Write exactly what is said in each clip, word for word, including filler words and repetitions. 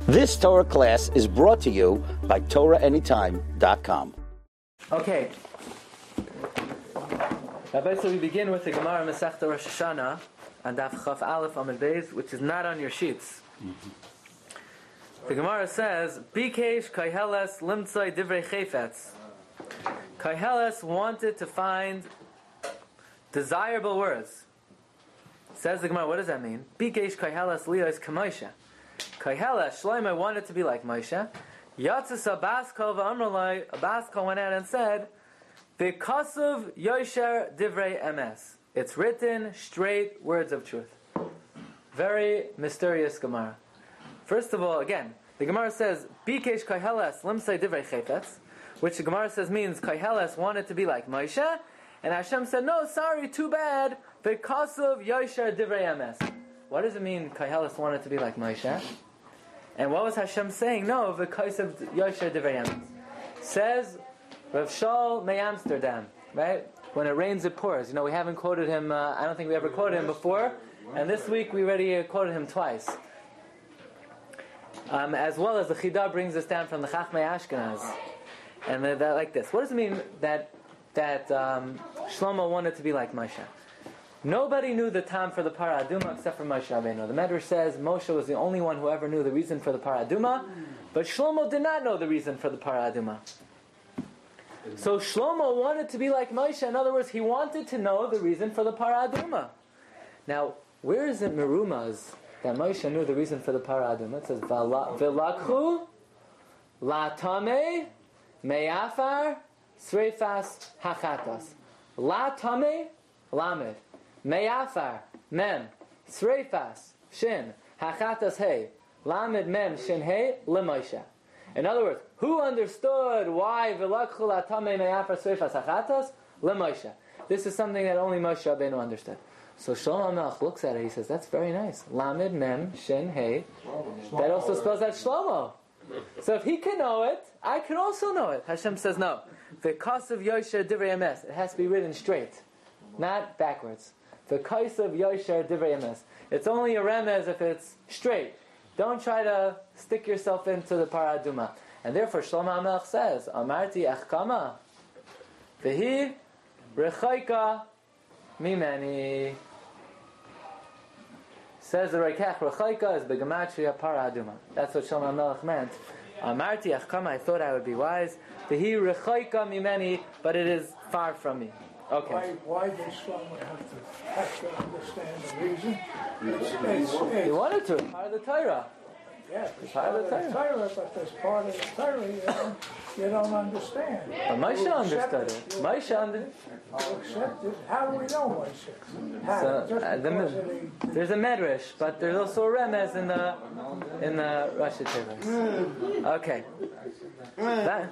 This Torah class is brought to you by Torah Anytime dot com. Okay. Rabbi, so we begin with the Gemara Masechta Rosh Hashanah and Daf Chaf Aleph Amud Beis, which is not on your sheets. Mm-hmm. The Gemara says, Bikesh Kaiheles Limtzai Divrei Chayfetz. Kaiheles wanted to find desirable words. Says the Gemara, what does that mean? Bikesh Kaiheles Liyos Kamoisha. Kaiheles, Shlomo wanted to be like Moshe. Yatzis Abaskal v'Amrlai, Abaskal went out and said, V'kasuv Yosher Divrei Emes. It's written straight words of truth. Very mysterious Gemara. First of all, again, the Gemara says, Bikesh Kaiheles Limtzai Divrei Chayfetz, which the Gemara says means Kaiheles wanted to be like Moshe, and Hashem said, no, sorry, too bad, V'kasuv Yosher Divrei Emes. What does it mean Kaiheles wanted to be like Moshe? And what was Hashem saying? No, V'kasuv Yosher Divrei Emes. Says Rav Shaul May Amsterdam, right? When it rains, it pours. You know, we haven't quoted him, uh, I don't think we ever quoted him before, and this week we already uh, quoted him twice. Um, as well as the Chidah brings us down from the Chachmei Ashkenaz. And they're, they're like this. What does it mean that that um, Shlomo wanted to be like Moshe? Nobody knew the time for the Parah Aduma except for Moshe Rabbeinu. The Medrash says Moshe was the only one who ever knew the reason for the Parah Aduma, but Shlomo did not know the reason for the Parah Aduma. So Shlomo wanted to be like Moshe. In other words, he wanted to know the reason for the Parah Aduma. Now, where is it Merumaz that Moshe knew the reason for the Parah Aduma? It says, V'lakhu la-tameh me'afar sreifas hachatas. La-tameh lamed. Me'afar mem sreifas shin hachatas hey. Lamed mem shin hey le'Moshe. In other words, who understood why V'lakhu la-tameh me'afar sreifas hachatas? LeMoshe. This is something that only Moshe Rabbeinu understood. So Shlomo HaMelech looks at it, he says, that's very nice. Lamed, Mem, Shin, Hey. That also spells out Shlomo. So if he can know it, I can also know it. Hashem says no. V'kasuv Yosher Divrei Emes. It has to be written straight, not backwards. V'kasuv Yosher Divrei Emes. It's only a remez if it's straight. Don't try to stick yourself into the Parah Aduma. And therefore Shlomo HaMelech says, Amarti Achkama V'hi Rechaika Mimeni. Says the Reikach Rechaika is the Gematria Parah Aduma. That's what Shlomo HaMelech meant. Amarti Achkama, I thought I would be wise. V'hi Rechaika Mimeni, but it is far from me. Okay. Why, why does Shlomo have to have to understand the reason? It's, it's, it's, he wanted to. Part of the Torah. Yeah, it's part, part of the Torah. Torah, but there's part of the Torah you don't, you don't understand. But Moshe understood it. Moshe understood it. Accept it. How do we know Moshe? How? So, Just uh, the, the, there's a medrash, but there's also a remez in the in the Rashi Tevis. Okay. That,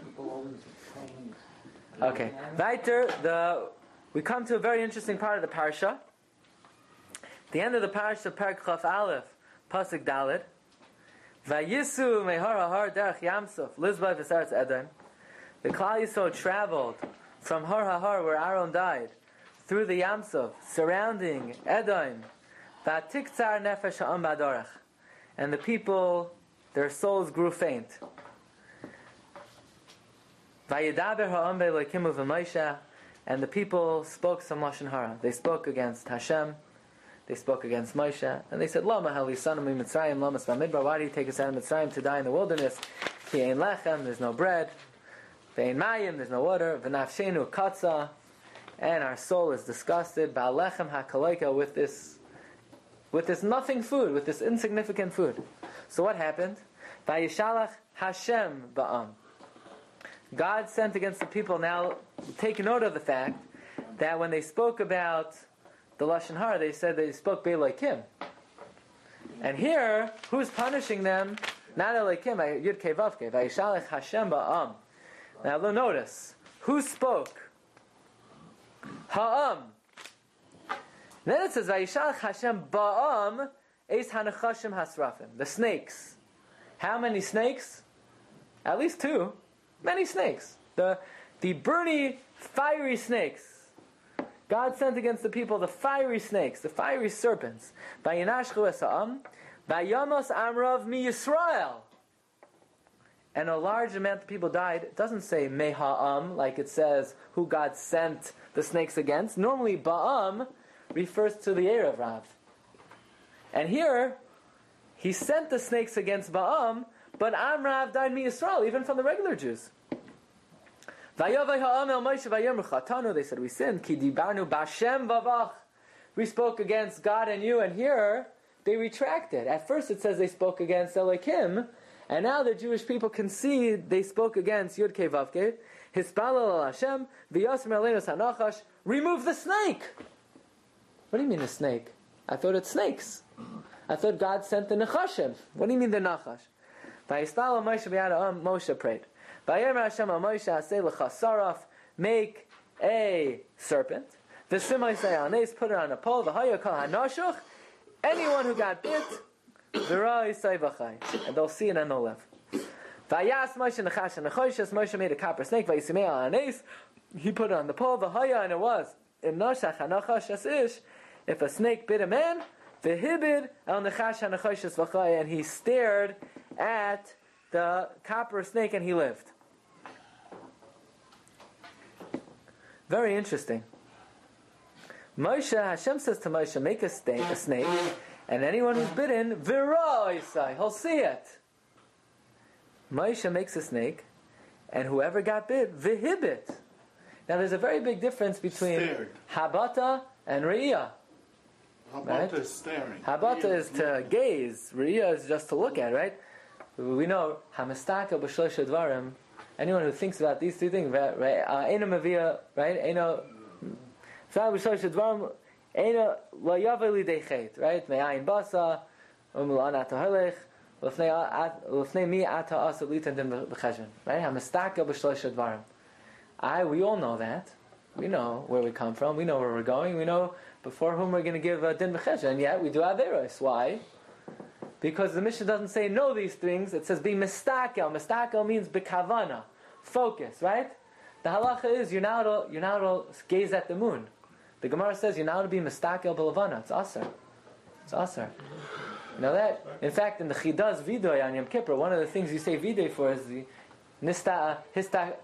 okay. Weiter, the we come to a very interesting part of the parsha. The end of the parsha, Perek Chaf Aleph, Pasuk Dalet. Vayisu mehar hahar derech Yamsuf Lizbah v'saretz Edom. The Klal Yisrael traveled from Har Hahar, where Aaron died, through the Yamsuf, surrounding Edom. V'atiktzar nefesh ha'am b'adarech. And the people, their souls grew faint. Vayidaber ha'am be'elokimu v'Moshe. And the people spoke some lashon hara. They spoke against Hashem. They spoke against Moshe, and they said, Lama halisanu mi Mitzrayim, lama b'midbar. Why do you take us out of Mitzrayim to die in the wilderness? Ki ein lechem, there's no bread. Ve'ein mayim, there's no water. V'nafshenu katza, and our soul is disgusted. Ba'alechem hakaloika, with this, with this nothing food, with this insignificant food. So what happened? Vayishalach Hashem ba'am. God sent against the people. Now, take note of the fact that when they spoke about the lashon hara, they said they spoke be'elokim. And here, who's punishing them? Not elokim, yud kei vav kei, vayishalech Hashem ba'am. Now, notice who spoke. Ha'am. Then it says vayishalech Hashem ba'am eis hanachashim hasrafim. The snakes. How many snakes? At least two. Many snakes. The the burning, fiery snakes. God sent against the people the fiery snakes, the fiery serpents. Vayinashchu es ha'am, Vayamos Amrav mi Yisrael. And a large amount of people died. It doesn't say Meha'am, like it says who God sent the snakes against. Normally, Ba'am refers to the Erev Rav. And here, he sent the snakes against Ba'am, but Amrav died mi Yisrael, even from the regular Jews. They said, we sinned. Ki dibarnu b'Hashem vavach. We spoke against God and you, and here, they retracted. At first it says they spoke against Elohim, and now the Jewish people concede they spoke against Yud Kei Vav Kei. Hispalel al Hashem, v'yasmer aleinu hanachash. Remove the snake. What do you mean a snake? I thought it's snakes. I thought God sent the Nechashim. What do you mean the Nachash? V'yispal Moshe b'yad Moshe prayed. V'yemer Hashem al Moshe aseh lecha saraf. Make a serpent. V'simay say al nes. Put it on a pole. V'haya kol hanashuch. Anyone who got bit, v'ra yisay v'chay. And they'll see it and they'll live. V'yas Moshe nechash and nechoshes. Moshe made a copper snake. V'yisimay al nes. He put it on the pole. V'haya, and it was. Im noshach hanachash asish. If a snake bit a man, v'hibid al nechash hanachoshes v'chay, and he stared at the copper snake and he lived. Very interesting. Moshe, Hashem says to Moshe, make a snake, a snake, and anyone who's bitten, v'ra yisai, he'll see it. Moshe makes a snake, and whoever got bit, v'hibit. Now there's a very big difference between Stared. habata and re'iyah. Habata right? is staring. Habata is to gaze. Re'iyah is just to look at, right? We know, hamistaka b'shlosh dvarim. Anyone who thinks about these two things, right? Eino mavia, right? Eino b'shlosh dvarim. Eino lo yaveh lidei chet, right? Me'ayin basa, um'lo anat ha'halech, l'fnei mi ata asa litan din b'cheshvan. Right? Hamistaka b'shlosh dvarim. I, we all know that. We know where we come from. We know where we're going. We know before whom we're going to give a din b'cheshvan. And yet we do averos. Why? Because the Mishnah doesn't say know these things. It says be mistakel. Mistakel means bekavana, focus, right? The halacha is you're now to, you're now to gaze at the moon. The Gemara says you're now to be mistakel belavana. It's asar. It's asar. You know that? In fact, in the Chidaz Vidoy on Yom Kippur, one of the things you say Vidoy for is the nista hista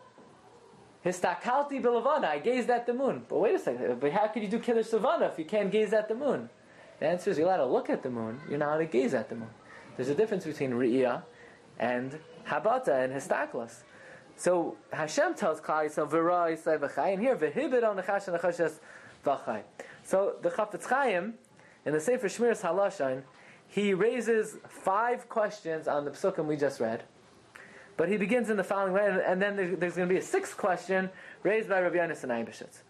histakalti belavana. I gazed at the moon. But wait a second. But how could you do kiddush savana if you can't gaze at the moon? The answer is you're allowed to look at the moon, you're not allowed to gaze at the moon. There's a difference between Re'iyah and Habata and Histaklas. So Hashem tells Klal Yisrael, V'ra Yisai v'chai, and here, V'hibid al nechash and nechashes v'chai. So the Chafetz Chaim, in the Sefer Shmiras Halashon, he raises five questions on the Psukim we just read. But he begins in the following way, and then there's going to be a sixth question raised by Rabbi Yonasan Eibeshitz.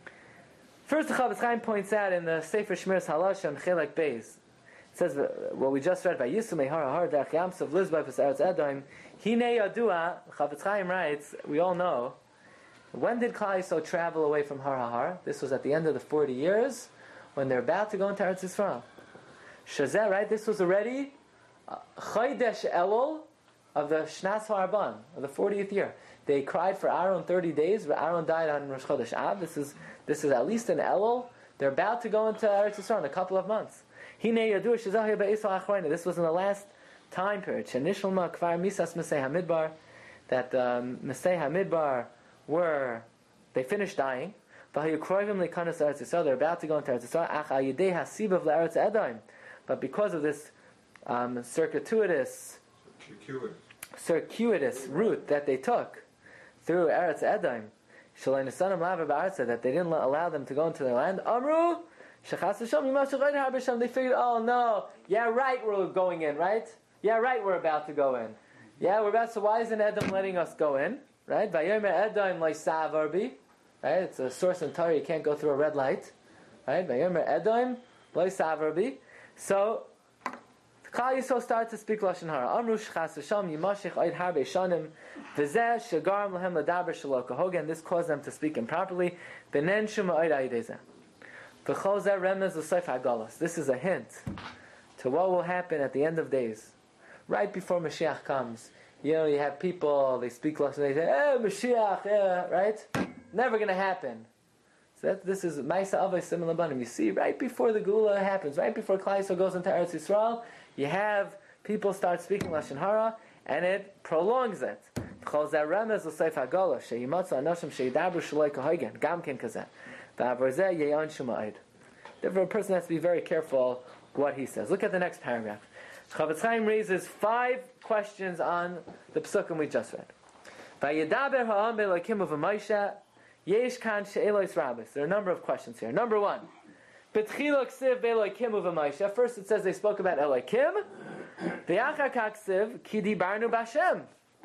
First, the Chafetz Chaim points out in the Sefer Shmiras Halashon, Chelek Beis, it says what we just read by Yisumei Har Har Derech Yamsuf Lizbay Pesarets Edom. Hine Yadua. Chafetz Chaim writes, we all know, when did Klal Yisrael travel away from Har Har? This was at the end of the forty years when they're about to go into Eretz Yisrael. Shazeh, right? This was already Chodesh Elul of the Shnas Harban of the fortieth year. They cried for Aaron thirty days. Aaron died on Rosh Chodesh Av. This is this is at least an Elul. They're about to go into Eretz Yisrael in a couple of months. This was in the last time period. That um, Mesei HaMidbar were, they finished dying. They're about to go into Eretz Yisrael. But because of this um, circuitous, circuitous route that they took through Eretz Edom, that they didn't allow them to go into their land, Amru, they figured, oh no, yeah right, we're going in, right? Yeah right, we're about to go in. Yeah, we're about, so why isn't Edom letting us go in? Right? Right? It's a source in Torah, you can't go through a red light. Right? So, Klal Yisrael started to speak Lashon Hara. Amru shchas v'sham yimashich oid harbe shanim v'zeh shegaram lehem ladaber shelo kahogan. This caused them to speak improperly. V'nen shuma oid ayidezeh. V'chol zeh remez l'soif hagalos. This is a hint to what will happen at the end of days, right before Mashiach comes. You know, you have people, they speak Lashon, they say, "Eh, Mashiach, eh," right? Never going to happen. So that, this is Maisa Avos Simon Labanim. You see, right before the Gula happens, right before Klal Yisrael goes into Eretz Yisrael, you have people start speaking Lashon Hara, and it prolongs it. Therefore, a person has to be very careful what he says. Look at the next paragraph. Chavetz Chaim raises five questions on the psukim we just read. Vayedaber ha'am be'elokim u'v'Moshe yesh kan she'elos rabis. There are a number of questions here. Number one, B'tchila ksiv be'elokim u'v'Moshe. First, it says they spoke about Elokim. V'yachar kaksiv ki dibarnu b'Hashem.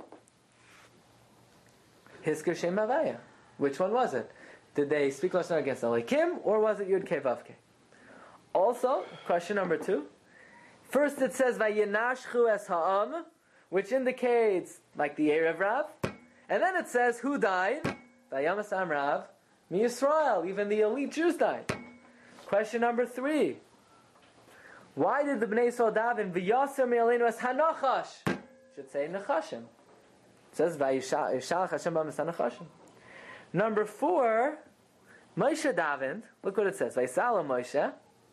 Hisker Shem Havaya. Which one was it? Did they speak lashon hara against Elokim, or was it Yud Kei Vav Kei? Also, question number two. First, it says Vayinashchu es ha'am, which indicates like the Erev Rav, and then it says who died? Vayamasam Rav mi Yisrael. Even the elite Jews died. Question number three. Why did the Bnei Yisrael daven v'yaser me'aleinu es hanachash? Should say Nachashim. It says Vayishalach Hashem b'amas hanachashim. Number four, Moshe davened. Look what it says. Vayisala Moshe.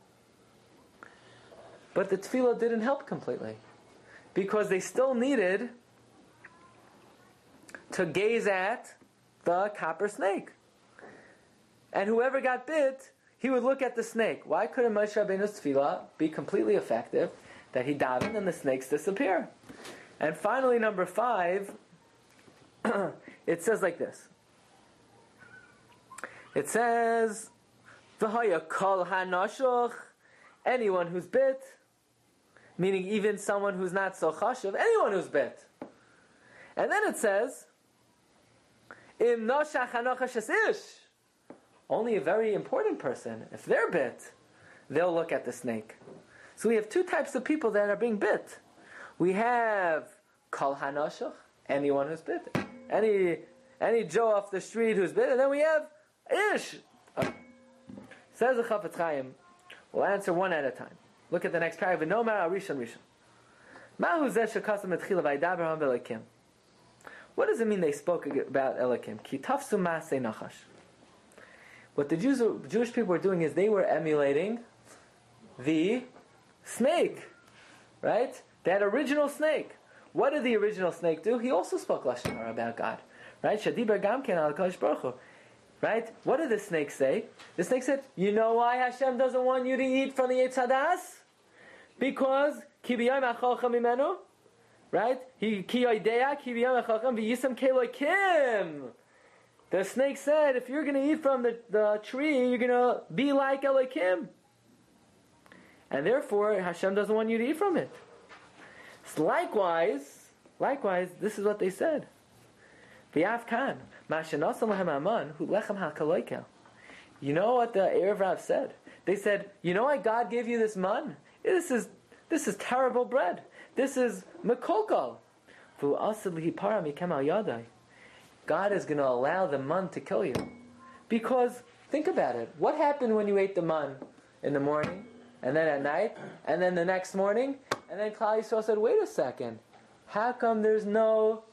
But the tefillah didn't help completely, because they still needed to gaze at the copper snake. And whoever got bit, he would look at the snake. Why couldn't Moshe Rabbeinu's tefillah be completely effective, that he davened and the snakes disappear? And finally, number five, it says like this. It says, V'haya kol hanashuch, anyone who's bit, meaning even someone who's not so chashuv, anyone who's bit. And then it says, Im noshach hanochash es ish, only a very important person, if they're bit, they'll look at the snake. So we have two types of people that are being bit. We have kol hanashuch, anyone who's bit, any any Joe off the street who's bit, and then we have ish. Uh, says the Chavetz Chaim. We'll answer one at a time. Look at the next paragraph. No matter Rishon Rishon. Mahu zeh shekasam etchila vaydaber ha'am be'elokim. What does it mean they spoke about Elokim? Ki tafsu ma'asei nachash. What the Jews, Jewish people were doing is they were emulating the snake, right? That original snake. What did the original snake do? He also spoke lashon hara about God, right? Shadibar gamken al Kadosh Baruch Hu. Right? What did the snake say? The snake said, you know why Hashem doesn't want you to eat from the Eitz Hadas? Because ki b'yom acholcha mimenu, right? He ki yoidea ki b'yom acholcha v'yisam kelokim. The snake said, if you're going to eat from the, the tree, you're going to be like Elokim. And therefore, Hashem doesn't want you to eat from it. So likewise, likewise, this is what they said. V'yav kan. You know what the Erev Rav said? They said, you know why God gave you this man? This is this is terrible bread. This is mekolkol. God is going to allow the man to kill you. Because, think about it. What happened when you ate the man in the morning, and then at night, and then the next morning, and then Klal Yisrael said, wait a second. How come there's no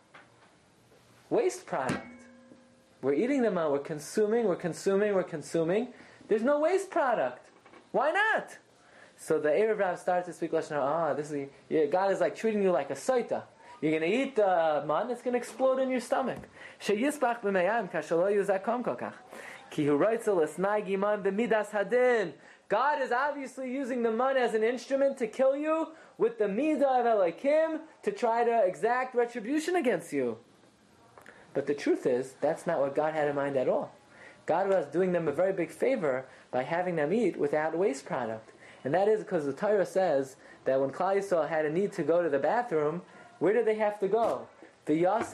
waste product? We're eating them out, we're consuming, we're consuming, we're consuming. There's no waste product. Why not? So the Erev Rav started to speak Lashon Hara. Ah, this is, yeah, God is like treating you like a soita. You're going to eat the uh, man, it's going to explode in your stomach. Sheyisbach b'meyam kashalo yuzakom kokach. Ki hu roitzel esnai giman b'midas hadin. God is obviously using the man as an instrument to kill you with the midah of Elokim to try to exact retribution against you. But the truth is, that's not what God had in mind at all. God was doing them a very big favor by having them eat without waste product. And that is because the Torah says that when Klal Yisrael had a need to go to the bathroom, where did they have to go? They had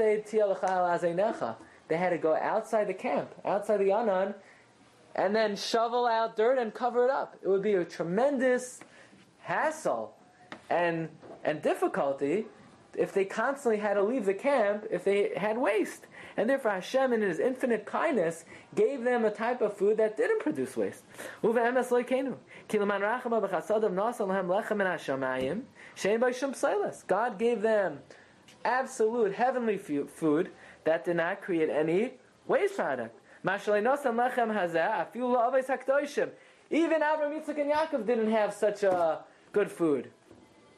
to go outside the camp, outside the Anan, and then shovel out dirt and cover it up. It would be a tremendous hassle and and difficulty if they constantly had to leave the camp, if they had waste. And therefore Hashem, in His infinite kindness, gave them a type of food that didn't produce waste. God gave them absolute heavenly food that did not create any waste product. Even Avraham, Yitzchak, and Yaakov didn't have such a good food.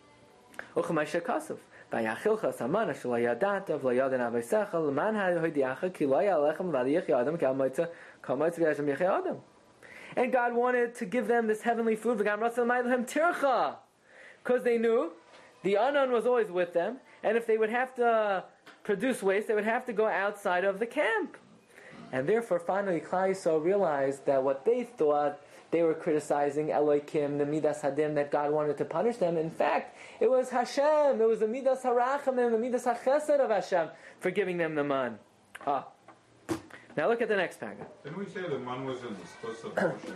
Uchamasha Kasuf. Vayachilcha Samana Shalayadata Vlayadan Avisecha Laman Hadiacha Kilaya Alechem Valiach Yadam Kalmaita Kalmaita Vyasham Yach Adam. And God wanted to give them this heavenly food, because they knew the Anan was always with them, and if they would have to produce waste, they would have to go outside of the camp. And therefore, finally, Klal Yisrael realized that what they thought they were criticizing Elohim, the Midas Hadim, that God wanted to punish them. In fact, it was Hashem, it was the Midas Harachamim, the Midas HaChesed of Hashem for giving them the man. Ah. Now look at the next paragraph. Didn't we say the man was in the Skos of Moshe?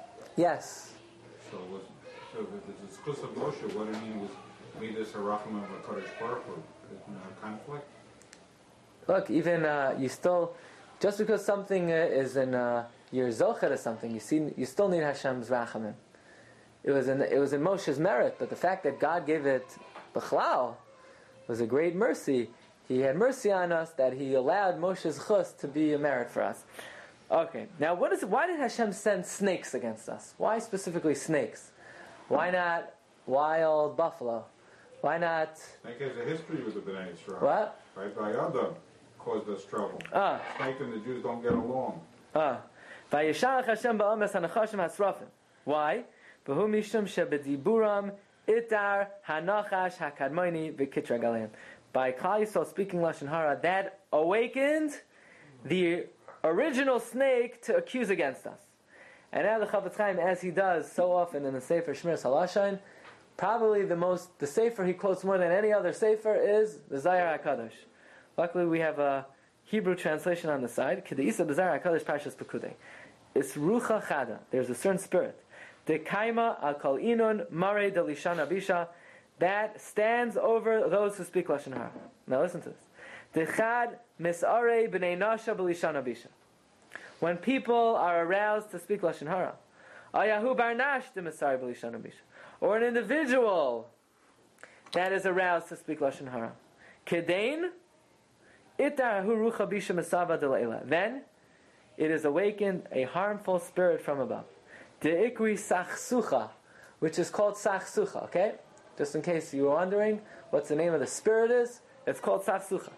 Yes. So, was, so if it's the Skos of Moshe, what do you mean was Midas Harachamim of HaKadosh Baruch Hu? Isn't there a conflict? Look, even uh, you still, just because something uh, is in uh, your zocher or something, you see, you still need Hashem's rachamim. It was in it was in Moshe's merit, but the fact that God gave it b'chlal was a great mercy. He had mercy on us that He allowed Moshe's chus to be a merit for us. Okay, now what is? Why did Hashem send snakes against us? Why specifically snakes? Why not wild buffalo? Why not? Snake has a history with the Bnei Yisrael. What? Right by Adam caused us trouble. Ah. Snake and the Jews don't get along. Ah. Vayishalach Hashem ba'ames hanachashim hasrafim. Why? V'hu mishum shebediburam itar hanachash hakadmoni v'kitra galeim. By Klal Yisrael speaking Lashon Hara, that awakened the original snake to accuse against us. And now the Chafetz Chaim, as he does so often in the Sefer Shmiras Halashain, probably the most, the Sefer he quotes more than any other Sefer is the Zohar HaKadosh. Luckily we have a Hebrew translation on the side. K'de'isa b'Zohar HaKadosh Parshas Pekudei. It's Rucha Chada. There's a certain spirit. Dekaima al kol inun mare delishan abisha. That stands over those who speak Lashon Hara. Now listen to this. Dechad misarei b'nei nasha b'lishan abisha. When people are aroused to speak Lashon Hara, ayahu barnash de misarei b'lishan abisha. Or an individual that is aroused to speak Lashon Hara. Kedain itarahu rucha bisha misava de'leila. Then it is awakened a harmful spirit from above. De'ikri sachsucha, which is called sachsucha. Okay. Just in case you were wondering what's the name of the spirit is, it's called Sachsucha.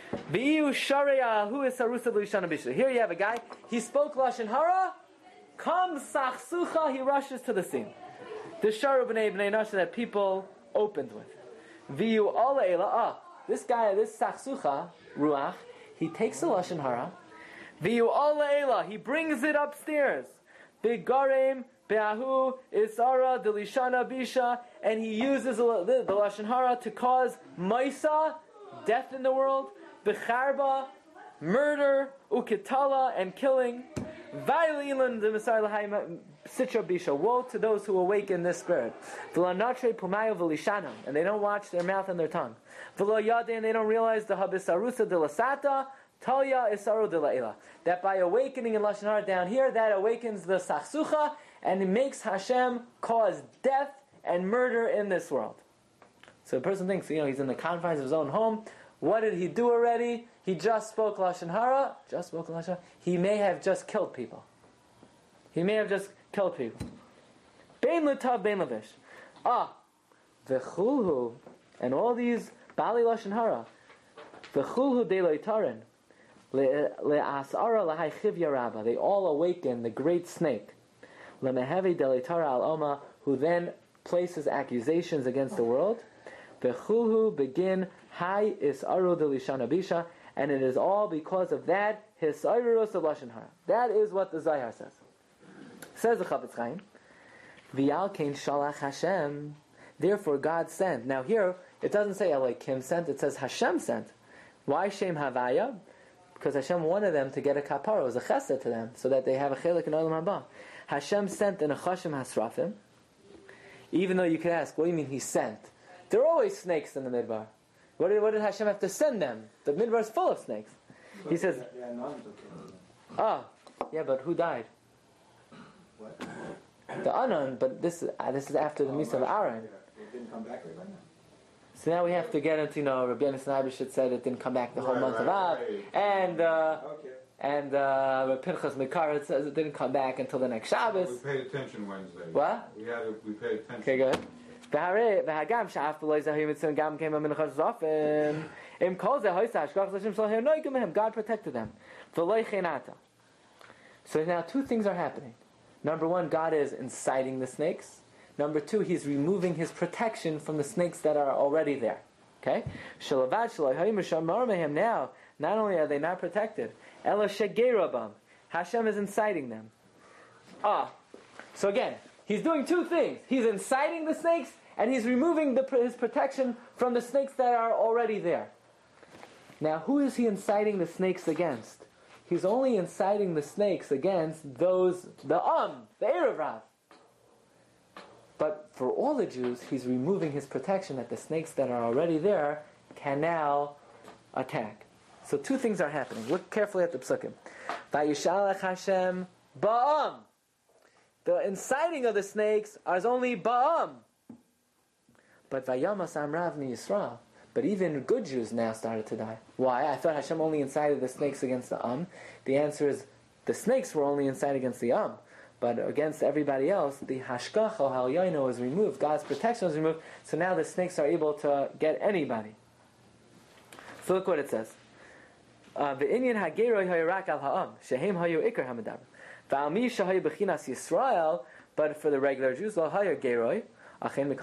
Here you have a guy, he spoke Lashon Hara, comes Sachsucha, he rushes to the scene. The Sharu B'nai B'nai Nasha that people opened with. Viyu Ala Ela, ah, this guy, this Sachsucha, Ruach, he takes the Lashon Hara, Viyu Ala Ela, he brings it upstairs. Bigarem Be'ahu Isara Delishana Bisha, and he uses the, the, the Lashon Hara to cause Maisa, death in the world, Becharba, murder, Ukitala, and killing. Vaililan the Messiah Sitra Bisha, woe to those who awaken this spirit. V'lanatre Pumayo V'lishana, and they don't watch their mouth and their tongue. V'lo Yade, and they don't realize the Habisarusa de la Sata, Talia Isaru de la Ela. That by awakening in Lashon Hara down here, that awakens the Sachsucha, and it makes Hashem cause death and murder in this world. So the person thinks, you know, he's in the confines of his own home. What did he do already? He just spoke Lashon Hara. Just spoke Lashon Hara. He may have just killed people. He may have just killed people. Bein l'tav, bein levish. Ah, v'chulhu, and all these Bali Lashon Hara. V'chulhu de lo'itarin. Le'asara l'hai chivya rabba. They all awaken the great snake. Le'mehevi de lo'itara al oma, who then places accusations against the world. V'chulhu begin hai isaru de lishana bisha, and it is all because of that hisayrus of Lashon Hara. That is what the Zohar says. Says the Chafetz Chaim, V'al kein shalach Hashem. Therefore God sent. Now here it doesn't say Elohim sent; it says Hashem sent. Why Shem Havaya? Because Hashem wanted them to get a kapara. It was a chesed to them, so that they have a chelik in Olam Haba. Hashem sent in a chashim hasrafim. Even though you could ask, what do you mean He sent? There are always snakes in the midbar. What did, what did Hashem have to send them? The midbar is full of snakes. He says, ah, oh, yeah, but who died? What? The Anan, but this uh, this is after the oh, Misa of Aaron. It didn't come back right now. So now we have to get into, you know, Rabbi Yonasan Eibeshit said it didn't come back the whole right, month right, of Av, right. and uh, Okay. and uh, Rabbi Pinchas Mekar says it didn't come back until the next Shabbos. We paid attention Wednesday. What? We had we paid attention. Okay, good. והגם שאף בלא יזהו מצרים גם came from Minchas Zofim. Im kol ze hoysa hashgach l'shem shal hanoigim mehem. God protected them. V'lo chenata. So now two things are happening. Number one, God is inciting the snakes. Number two, He's removing His protection from the snakes that are already there. Okay? Now, not only are they not protected, Ela shegerabam. Hashem is inciting them. Ah. So again, He's doing two things. He's inciting the snakes, and He's removing the, His protection from the snakes that are already there. Now, who is He inciting the snakes against? He's only inciting the snakes against those, the Am, the Erev Rav. But for all the Jews, He's removing His protection that the snakes that are already there can now attack. So two things are happening. Look carefully at the psukim. Vayishalach Hashem ba'am. The inciting of the snakes is only ba'am. But vayamas amrav mi Yisrael. But even good Jews now started to die. Why? I thought Hashem only incited the snakes against the Am. The answer is the snakes were only incited against the Am. But against everybody else, the hashgacha hal yaino was removed. God's protection was removed. So now the snakes are able to get anybody. So look what it says. V'inyan hageroi hayarak al ha'am shehem hayu ikar hamadav. V'almi shahayu b'chinas Yisrael. But for the regular Jews, lo hayu geroi. But through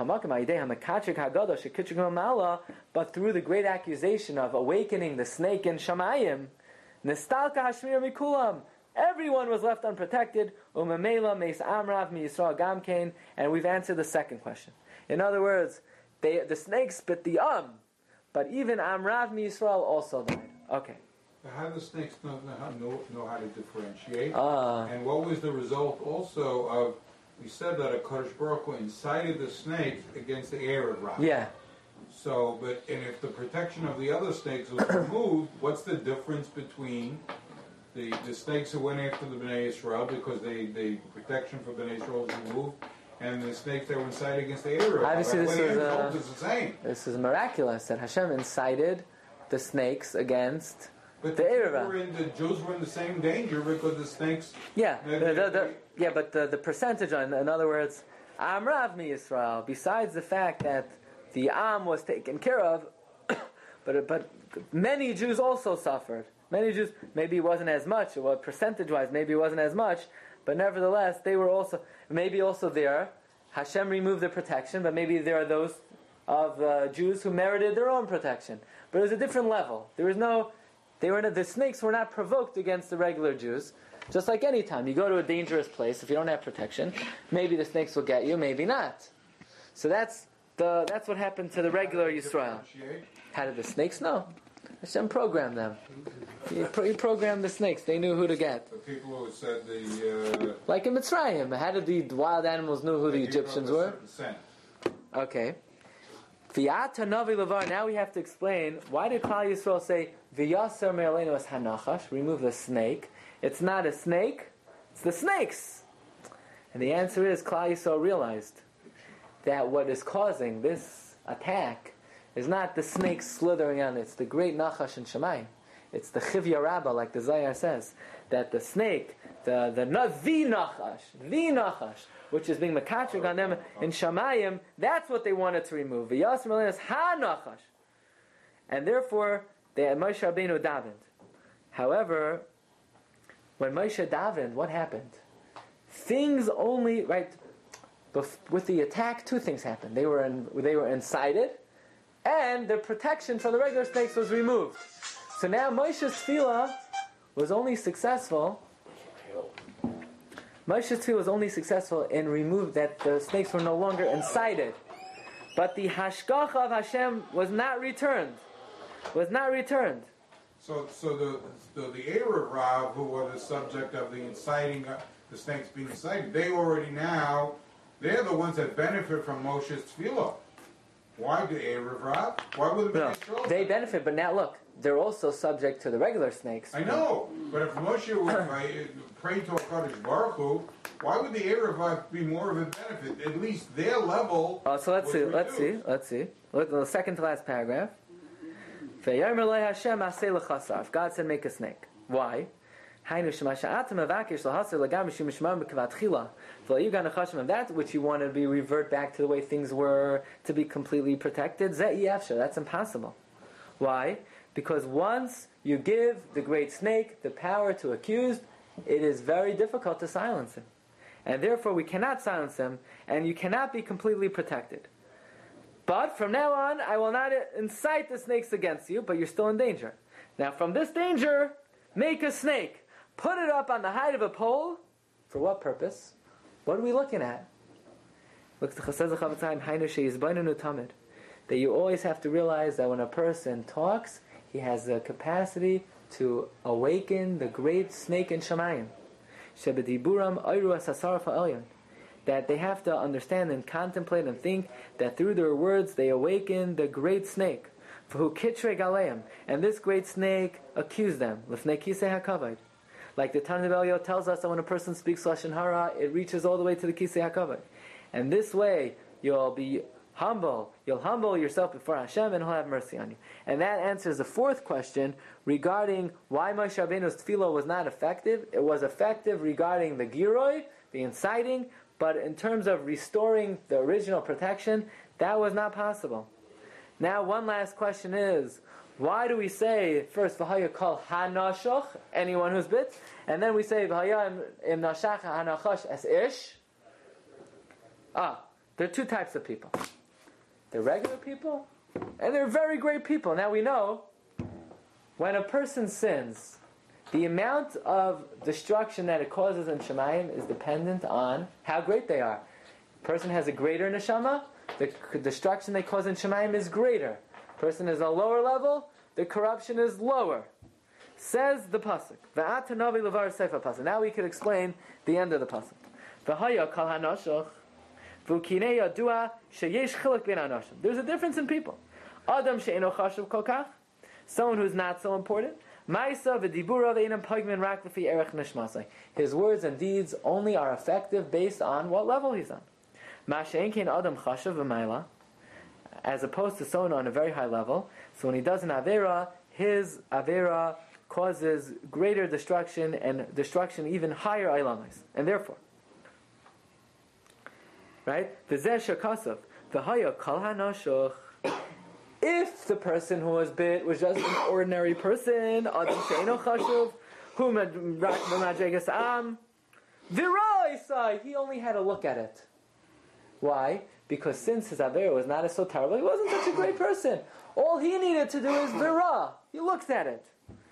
the great accusation of awakening the snake in Shamayim, Nistalka Hashmir Mikulam, everyone was left unprotected. Umamela Meis Amrav Mi Yisrael Gamkein, and we've answered the second question. In other words, they, the snakes bit the Am, but even Amrav Mi Yisrael also died. Okay. How do the snakes know, know, know how to differentiate? Uh, and what was the result also of? We said that a Kadosh Baruch Hu incited the snakes against the Erev Rav. Yeah. So, but and if the protection of the other snakes was removed, what's the difference between the the snakes who went after the Bnei Yisrael because they the protection for Bnei Yisrael was removed, and the snakes that were incited against the Erev Rav? Obviously, this is, uh, is the same. This is miraculous that Hashem incited the snakes against. But the, the, Erev were in, the Jews were in the same danger because the snakes. Yeah, they, the, the, the, they, yeah, but the, the percentage, on, in other words, Amrav mi Yisrael. Besides the fact that the Am was taken care of, but but many Jews also suffered. Many Jews, maybe it wasn't as much, or percentage-wise, maybe it wasn't as much, but nevertheless, they were also maybe also there. Hashem removed the protection, but maybe there are those of uh, Jews who merited their own protection. But it was a different level. There was no. They were the snakes were not provoked against the regular Jews. Just like any time you go to a dangerous place, if you don't have protection, maybe the snakes will get you, maybe not. So that's the that's what happened to the regular Yisrael. How did the snakes know? Hashem programmed them. He, pro- he programmed the snakes. They knew who to get. The people who said the uh, like in Mitzrayim, how did the wild animals know who the Egyptians were? Okay. Now we have to explain, why did Klal Yisrael say V'yaser me'aleinu es hanachash, remove the snake? It's not a snake, it's the snakes. And the answer is, Klal Yisrael realized that what is causing this attack is not the snake slithering on, it's the great Nachash in Shemayim. It's the Chivya Rabbah, like the Zayar says, that the snake, the the, the Nachash, the Nachash, which is being mekatrig on them in Shamayim, that's what they wanted to remove. V'yas melinas ha-nachash. And therefore, they had Moshe Rabbeinu davened. However, when Moshe davened, what happened? Things only, right, with the attack, two things happened. They were in, they were incited, and the protection from the regular snakes was removed. So now Moshe's tefillah was only successful Moshe's tefillah was only successful in remove that the snakes were no longer incited, but the hashgacha of Hashem was not returned. Was not returned. So, so the the, the Erev Rav, who were the subject of the inciting, uh, the snakes being incited, they already now they're the ones that benefit from Moshe's tefillah. Why the Erev Rav? Why would the no, they benefit, but now look, they're also subject to the regular snakes. I know, but if Moshe would pray to HaKadosh Baruch Hu, why would the Erev Rav be more of a benefit? At least their level. Oh, so let's was see. reduced. Let's see. Let's see. Look at the second to last paragraph. God said, make a snake. Why? That which you want to be revert back to the way things were, to be completely protected, that's impossible. Why? Because once you give the great snake the power to accuse, it is very difficult to silence him. And therefore we cannot silence him, and you cannot be completely protected. But from now on, I will not incite the snakes against you, but you're still in danger. Now from this danger, make a snake. Put it up on the height of a pole. For what purpose? What are we looking at? Look, that you always have to realize that when a person talks, he has the capacity to awaken the great snake in Shamayim. That they have to understand and contemplate and think that through their words they awaken the great snake. And this great snake accused them. Like the Tanya Belyo tells us that when a person speaks Lashon Hara, it reaches all the way to the Kisei HaKavod. And this way, you'll be humble. You'll humble yourself before Hashem, and He'll have mercy on you. And that answers the fourth question regarding why Moshe Rabbeinu's tefillah was not effective. It was effective regarding the giroi, the inciting, but in terms of restoring the original protection, that was not possible. Now, one last question is, why do we say first v'haya kol hanashoch, anyone who's bit, and then we say v'haya im nashach hanachash as ish? Ah, there are two types of people. They're regular people, and they're very great people. Now we know, when a person sins, the amount of destruction that it causes in Shemayim is dependent on how great they are. A person has a greater neshama, the destruction they cause in Shemayim is greater. Person is a lower level, the corruption is lower. Says the pasuk. V'ata navi levar sefer pasuk. Now we can explain the end of the pasuk. V'haya kal hanashach v'ukinei yadua sheyesh chiluk ben hanashim. There's a difference in people. Adam she'eno chashuv kol kach, someone who's not so important. Ma'isa v'dibura ve'inam pagmin rak v'fi erech nishmasai. His words and deeds only are effective based on what level he's on. Ma she'en kein adam chashuv v'mayla, as opposed to someone on a very high level. So when he does an Avera, his Avera causes greater destruction and destruction even higher Ailamis. And therefore, right? If the person who was bit was just an ordinary person, he only had to look at it. Why? Because since his Avera was not so terrible, he wasn't such a great person. All he needed to do is Vera. He looks at it.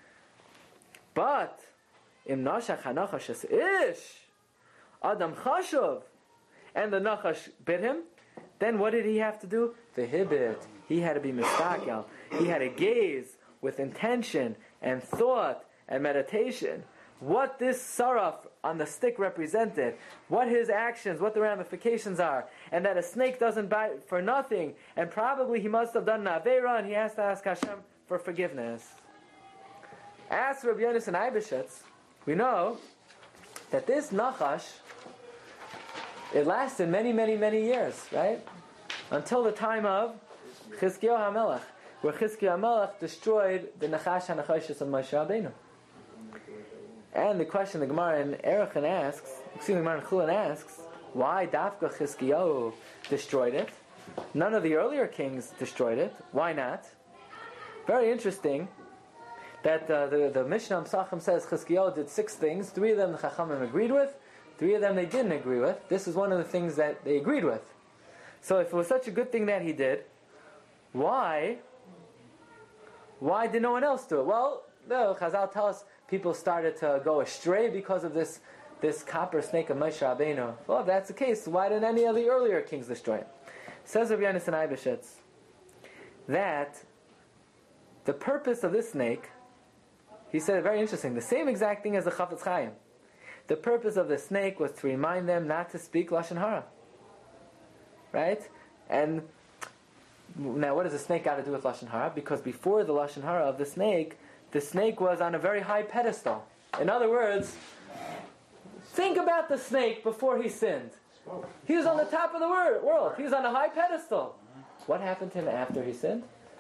But, Im Nashach HaNachash Es Ish, Adam Chashuv, and the Nachash bit him, then what did he have to do? The Hibit. He had to be Mistakel. He had to gaze with intention and thought and meditation what this saraf on the stick represented, what his actions, what the ramifications are, and that a snake doesn't bite for nothing, and probably he must have done an Aveira, and he has to ask Hashem for forgiveness. As for Rabbi Yonasan Eibeshitz, we know that this Nachash, it lasted many, many, many years, right? Until the time of Chizkiyahu HaMelech, where Chizkiyahu HaMelech destroyed the Nachash HaNachashis of Moshe Rabbeinu. And the question the Gemara in Erechon asks, excuse me, the Gemara in Chulin asks, why Dafka Chizkiyahu destroyed it? None of the earlier kings destroyed it. Why not? Very interesting that uh, the, the Mishnah Psachim says Chizkiyahu did six things. Three of them the Chachamim agreed with. Three of them they didn't agree with. This is one of the things that they agreed with. So if it was such a good thing that he did, why? Why did no one else do it? Well, the Chazal tell us people started to go astray because of this this copper snake of Moshe Rabbeinu. Well, if that's the case, why didn't any of the earlier kings destroy it? Says Rabbi Yonasan Eibeshitz that the purpose of this snake, he said very interesting, the same exact thing as the Chafetz Chaim. The purpose of the snake was to remind them not to speak Lashon Hara. Right? And now what does the snake got to do with Lashon Hara? Because before the Lashon Hara of the snake, the snake was on a very high pedestal. In other words, think about the snake before he sinned. He was on the top of the world. He was on a high pedestal. What happened to him after he sinned?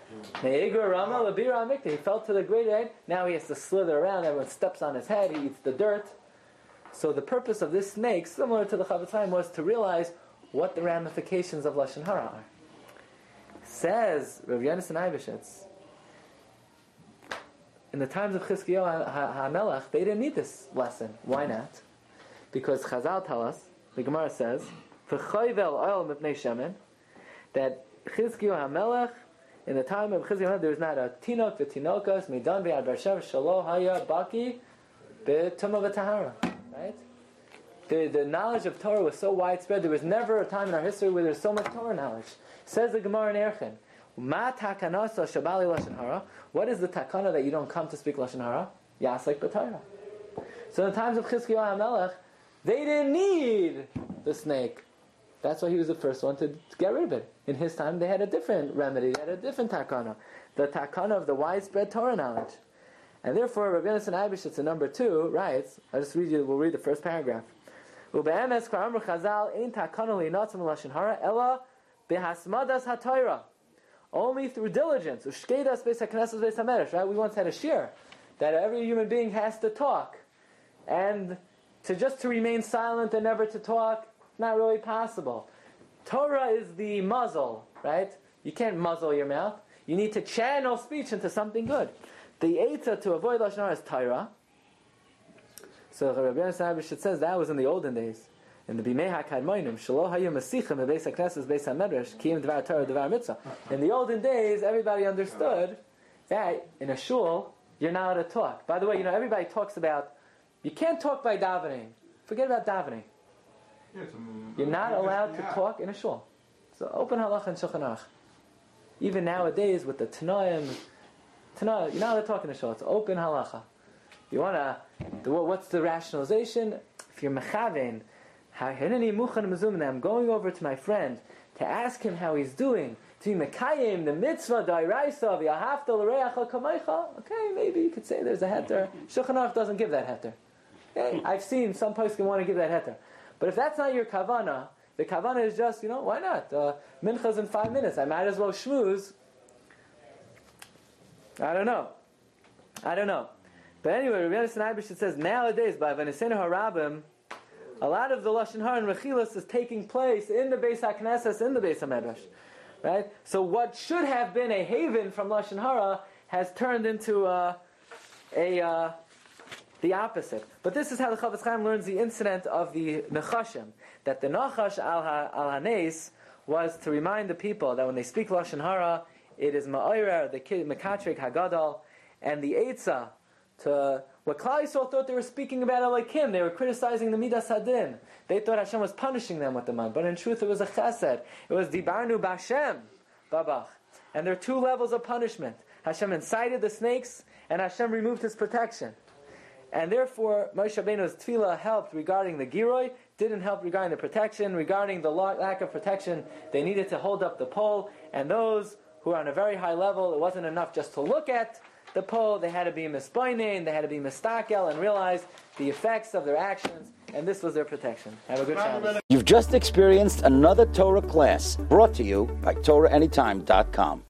Ne'egur Rama Labira Amikta. He fell to the great end. Now he has to slither around. Everyone steps on his head. He eats the dirt. So the purpose of this snake, similar to the Chafetz Chaim, was to realize what the ramifications of Lashon Hara are. Says Rav Yonasan Eibeshitz, in the times of Chizkiyahu HaMelech, they didn't need this lesson. Why not? Because Chazal tell us, the Gemara says, "V'choyvel oil mipnei shemen," that Chizkiyahu HaMelech, in the time of Chizkiyahu HaMelech, there was not a tinok v'tinokas midan ve'ad bershev shelo haya baki be'tumah v'tahara. Right? The, the knowledge of Torah was so widespread, there was never a time in our history where there's so much Torah knowledge. Says the Gemara in Erchin, Ma takanasa shabali lashon hara. What is the takana that you don't come to speak lashon hara? Yasek b'Torah. So in the times of Chizkiyahu HaMelech, they didn't need the snake. That's why he was the first one to get rid of it. In his time, they had a different remedy. They had a different takana. The takana of the widespread Torah knowledge. And therefore, Rabbi Yonasan Eibeshitz in number two writes, I'll just read you, we'll read the first paragraph. U'be'emes k'amar Chazal ein takana li'notzim lashon hara ela behasmadas ha'Torah. Only through diligence. U'shkeidas beis ha'knesses beis ha'medrash. Right? We once had a shir that every human being has to talk. And to just to remain silent and never to talk, not really possible. Torah is the muzzle, right? You can't muzzle your mouth. You need to channel speech into something good. The eitzah to avoid lashon hara is Torah. So Rabbi Yonasan Eibeshitz says that was in the olden days. In the Bimei HaKadmonim, Shelo Hayu Masichim Beis HaKnesses Beis HaMedrash Kiyum Dvar Torah Dvar Mitzvah. In the olden days, everybody understood that in a shul you're not allowed to talk. By the way, you know everybody talks about you can't talk by davening. Forget about davening. You're not allowed to talk in a shul. So open halacha and Shulchan Aruch. Even nowadays with the Tanoim, Tanoim, you're not allowed to talk in a shul. It's open halacha. You wanna, the, what's the rationalization? If you're mechaven, I'm going over to my friend to ask him how he's doing, to be mekayim the mitzvah da'iraisa v'yahavta l'reacha kamaycha. Okay, maybe you could say there's a heter. Shulchan Aruch doesn't give that heter. Okay, I've seen some poskim want to give that heter. But if that's not your kavana, the kavana is just, you know, why not? Uh, mincha's in five minutes. I might as well shmooze. I don't know. I don't know. But anyway, Rabbi Yonasan Eibeshitz says, nowadays, by Vanisenu Harabim, a lot of the Lashon Hara and Rechilas is taking place in the Beis HaKnesses, in the Beis HaMedrash. Right? So what should have been a haven from Lashon Hara has turned into a, a uh, the opposite. But this is how the Chafetz Chaim learns the incident of the Nechashim. That the Nachash al Hanes was to remind the people that when they speak Lashon Hara, it is Ma'orer, the Mekatrik Hagadol, and the Eitzah, to what Klal Yisrael thought they were speaking about Elokim. They were criticizing the Midas Hadin. They thought Hashem was punishing them with the man. But in truth, it was a chesed. It was Dibarnu B'Hashem, Babach. And there are two levels of punishment. Hashem incited the snakes, and Hashem removed his protection. And therefore, Moshe Rabbeinu's tefillah helped regarding the Giroi, didn't help regarding the protection. Regarding the lack of protection, they needed to hold up the pole. And those who are on a very high level, it wasn't enough just to look at the pole, they had to be mispoinen, they had to be mistakel and realize the effects of their actions, and this was their protection. Have a good Shabbos. You've just experienced another Torah class brought to you by Torah Anytime dot com.